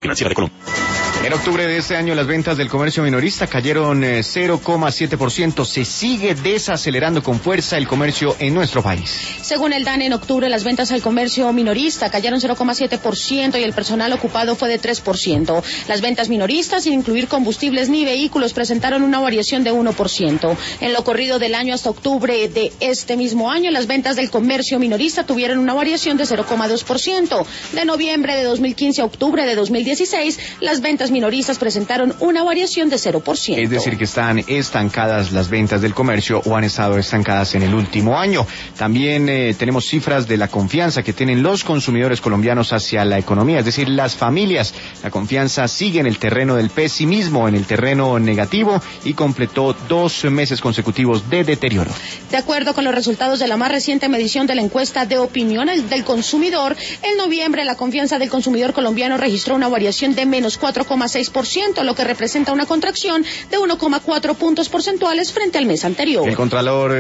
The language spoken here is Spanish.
Financiera de Colombia. En octubre de este año las ventas del comercio minorista cayeron 0,7%. Se sigue desacelerando con fuerza el comercio en nuestro país. Según el DANE, en octubre las ventas al comercio minorista cayeron 0,7% y el personal ocupado fue de 3%. Las ventas minoristas, sin incluir combustibles ni vehículos, presentaron una variación de 1%. En lo corrido del año hasta octubre de este mismo año, las ventas del comercio minorista tuvieron una variación de 0,2%. De noviembre de 2015 a octubre de 2016, las ventas minoristas presentaron una variación de 0%. Es decir, que están estancadas las ventas del comercio o han estado estancadas en el último año. También tenemos cifras de la confianza que tienen los consumidores colombianos hacia la economía, es decir, las familias. La confianza sigue en el terreno del pesimismo, en el terreno negativo, y completó 2 meses consecutivos de deterioro. De acuerdo con los resultados de la más reciente medición de la encuesta de opinión del consumidor, en noviembre la confianza del consumidor colombiano registró una variación de menos 4,6%, lo que representa una contracción de 1,4 puntos porcentuales frente al mes anterior. El Contralor